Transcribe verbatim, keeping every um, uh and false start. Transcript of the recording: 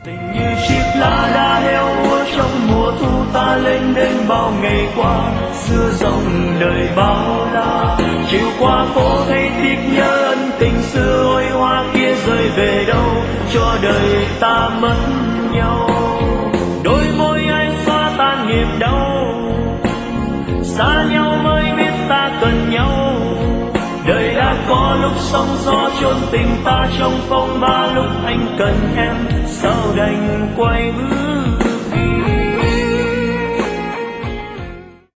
Tình như chiếc lá đã héo úa trong mùa thu, ta lên đến bao ngày qua xưa dòng đời bao la. Chiều qua phố thấy tiếc nhớ ân tình xưa, ôi hoa kia rơi về đâu cho đời ta mất nhau. Đôi môi ai xóa tan niềm đau, xa nhau mới biết ta cần nhau. Đời đã có lúc sóng gió chôn tình ta trong phong ba, lúc anh cần em sao đành quay bước.